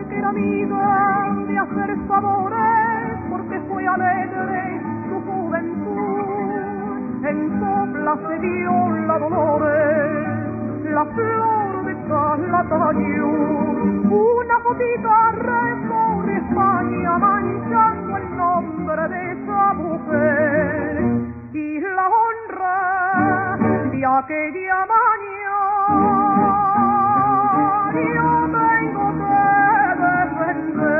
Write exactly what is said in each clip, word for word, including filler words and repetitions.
que era amiga de hacer favores, porque fue alegre su juventud. En sopla se dio la Dolores, la flor de Calatayud. Una gotita rezó de España manchando el nombre de esa mujer y la honra de aquella mañana. Yo tengo que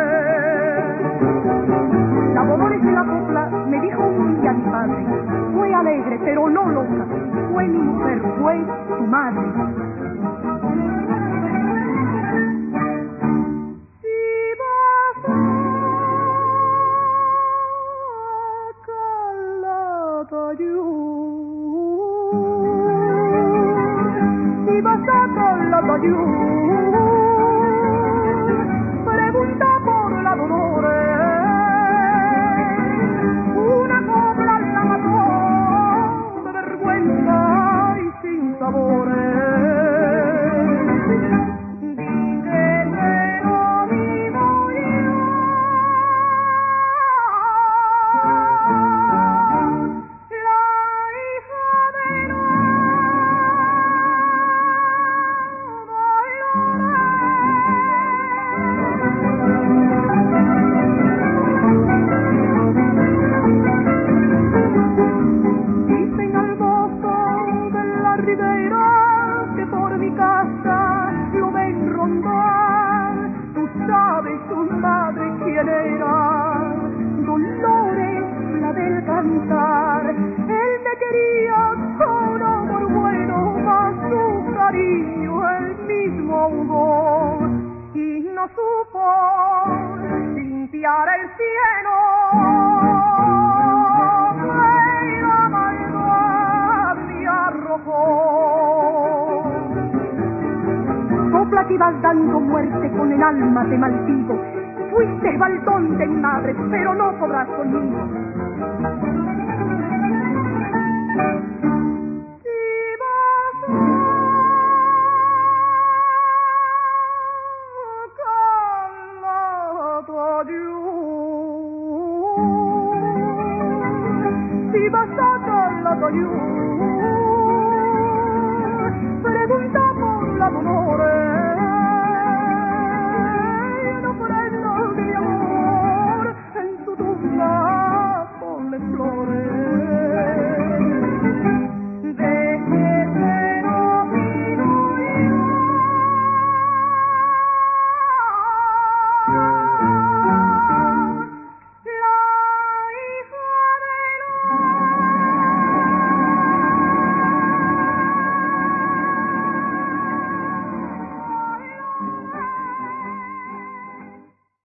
defender. La Dolores de la copla me dijo un día mi padre, fue alegre pero no loca, fue mi mujer, fue tu madre. Si vas a Calatayud, pregunta por la Dolores. Una copla la mató de vergüenza y sin sabores. Dije que no vivo yo. Dicen al mozo de la ribera que por mi casa lo ven rondar. Tú sabes tu madre quién era, Dolores, la del cantar. Él me quería con amor bueno, mas su cariño él mismo ahogó y no supo limpiar el cielo. La maldad me arrojó. Copla que ibas dando muerte, con el alma te maldigo. Fuiste baldón de mi madre, pero no podrás conmigo. Si vas a Calatayud, si vas a Calatayud,